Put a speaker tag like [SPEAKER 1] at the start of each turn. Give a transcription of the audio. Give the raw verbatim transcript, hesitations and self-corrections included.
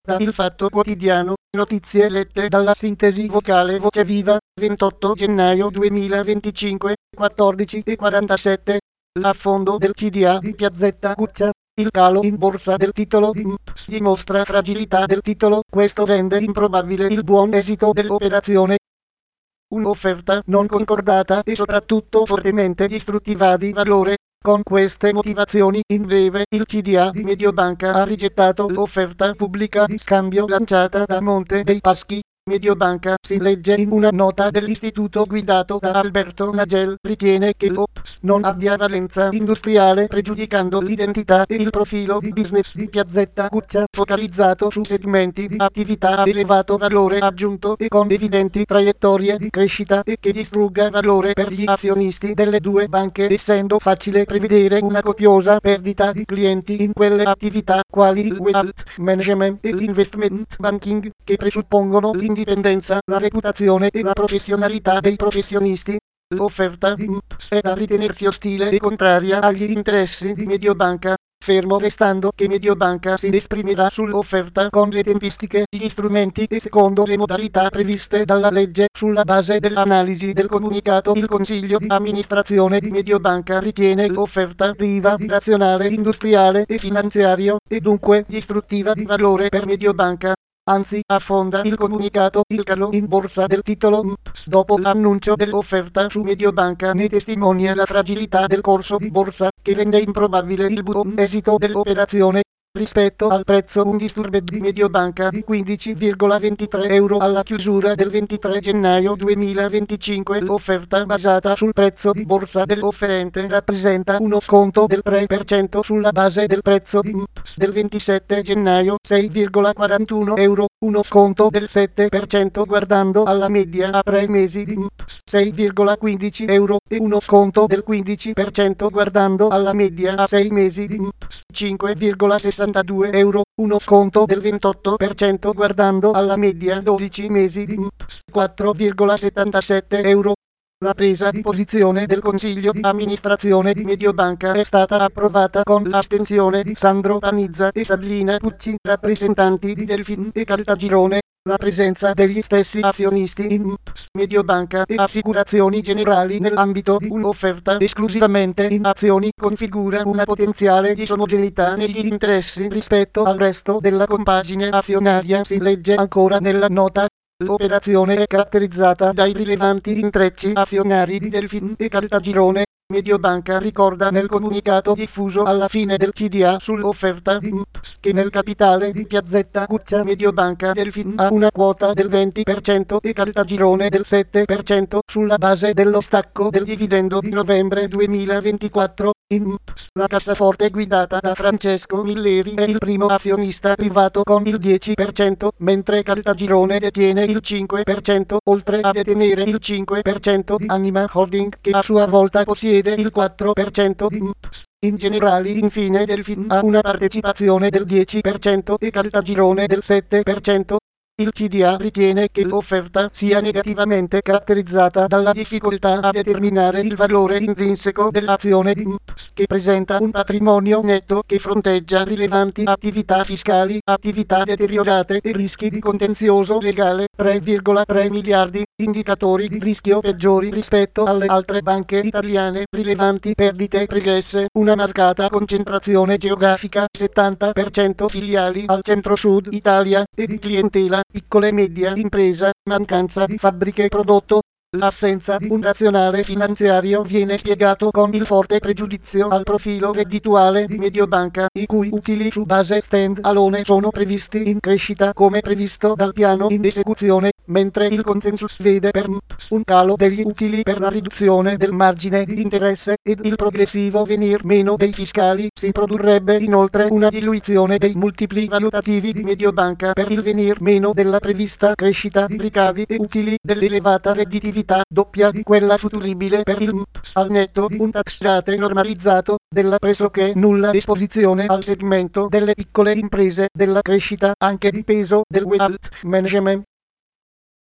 [SPEAKER 1] da Il Fatto Quotidiano, notizie lette dalla sintesi vocale Voce Viva, ventotto gennaio duemilaventicinque, quattordici e quarantasette. L'affondo del C D A di Piazzetta Cuccia. Il calo in borsa del titolo di M P S dimostra fragilità del titolo, questo rende improbabile il buon esito dell'operazione. Un'offerta non concordata e soprattutto fortemente distruttiva di valore. Con queste motivazioni, in breve, il C D A di Mediobanca ha rigettato l'offerta pubblica di scambio lanciata da Monte dei Paschi. Mediobanca, si legge in una nota dell'istituto guidato da Alberto Nagel, ritiene che l'O P S non abbia valenza industriale, pregiudicando l'identità e il profilo di business di Piazzetta Cuccia, focalizzato su segmenti di attività a elevato valore aggiunto e con evidenti traiettorie di crescita, e che distrugga valore per gli azionisti delle due banche, essendo facile prevedere una copiosa perdita di clienti in quelle attività, quali il wealth management e l'investment banking, che presuppongono l'indipendenza, la reputazione e la professionalità dei professionisti. L'offerta di M P S è da ritenersi ostile e contraria agli interessi di Mediobanca, fermo restando che Mediobanca si esprimerà sull'offerta con le tempistiche, gli strumenti e secondo le modalità previste dalla legge. Sulla base dell'analisi del comunicato, il Consiglio di amministrazione di Mediobanca ritiene l'offerta priva di razionale industriale e finanziario, e dunque distruttiva di valore per Mediobanca. Anzi, affonda il comunicato, il calo in borsa del titolo M P S dopo l'annuncio dell'offerta su Mediobanca ne testimonia la fragilità del corso di borsa, che rende improbabile il buon esito dell'operazione. Rispetto al prezzo undisturbed di Mediobanca di quindici virgola ventitré euro alla chiusura del ventitré gennaio duemilaventicinque, l'offerta basata sul prezzo di borsa dell'offerente rappresenta uno sconto del tre per cento sulla base del prezzo di M P S del ventisette gennaio, sei virgola quarantuno euro, uno sconto del sette per cento guardando alla media a tre mesi di M P S, sei virgola quindici euro, e uno sconto del quindici per cento guardando alla media a sei mesi di M P S, cinque virgola sessantadue euro, uno sconto del ventotto per cento guardando alla media dodici mesi di M P S, quattro virgola settantasette euro. La presa di posizione del Consiglio di amministrazione di Mediobanca è stata approvata con l'astensione di Sandro Panizza e Sabrina Pucci, rappresentanti di Delfin e Caltagirone. La presenza degli stessi azionisti in M P S, Mediobanca e Assicurazioni Generali nell'ambito di un'offerta esclusivamente in azioni configura una potenziale disomogeneità negli interessi rispetto al resto della compagine azionaria, si legge ancora nella nota. L'operazione è caratterizzata dai rilevanti intrecci azionari di Delfin e Caltagirone. Mediobanca ricorda nel comunicato diffuso alla fine del C D A sull'offerta di M P S che nel capitale di Piazzetta Cuccia Mediobanca Delfin ha una quota del venti per cento e Caltagirone del sette per cento sulla base dello stacco del dividendo di novembre duemilaventiquattro. In M P S la cassaforte guidata da Francesco Milleri è il primo azionista privato con il dieci per cento, mentre Caltagirone detiene il cinque per cento, oltre a detenere il cinque per cento di Anima Holding, che a sua volta possiede il quattro per cento di M P S. In generale, infine, Delfin ha una partecipazione del dieci per cento e Caltagirone del sette per cento. Il C D A ritiene che l'offerta sia negativamente caratterizzata dalla difficoltà a determinare il valore intrinseco dell'azione di M P S, che presenta un patrimonio netto che fronteggia rilevanti attività fiscali, attività deteriorate e rischi di contenzioso legale, tre virgola tre miliardi, indicatori di rischio peggiori rispetto alle altre banche italiane, rilevanti perdite pregresse, una marcata concentrazione geografica, settanta per cento filiali al centro-sud Italia, e di clientela piccole e media impresa, mancanza di fabbriche prodotto. L'assenza di un razionale finanziario viene spiegato con il forte pregiudizio al profilo reddituale di Mediobanca, i cui utili su base stand alone sono previsti in crescita come previsto dal piano in esecuzione, mentre il consensus vede per M P S un calo degli utili per la riduzione del margine di interesse ed il progressivo venir meno dei fiscali. Si produrrebbe inoltre una diluizione dei multipli valutativi di Mediobanca per il venir meno della prevista crescita di ricavi e utili, dell'elevata redditività doppia di quella futuribile per il M P S al netto di un tax rate normalizzato, della pressoché nulla esposizione al segmento delle piccole imprese, della crescita anche di peso del wealth management,